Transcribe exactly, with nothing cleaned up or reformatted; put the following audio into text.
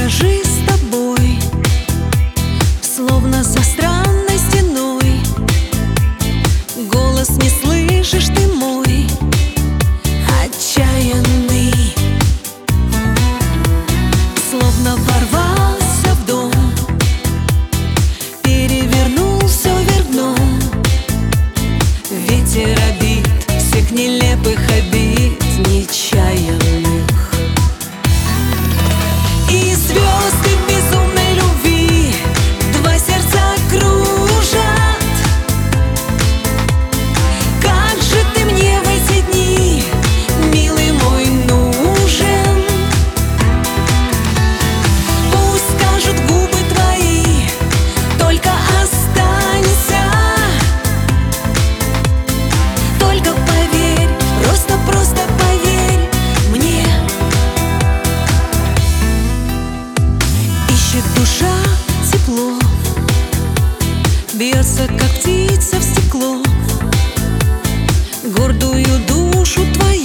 этажи с тобой, словно за странной стеной. Голос не слышишь ты мой, отчаянный, словно ворвался в дом, перевернул все вверх дном. Ветер обид, всех нелепых обид нечаянных. И звезды безумной любви два сердца кружат. Как же ты мне в эти дни, милый мой, нужен. Пусть скажут губы твои, только останься. Только поверь, просто-просто поверь мне. Ищет душа тепло, бьется, как птица в стекло, гордую душу твою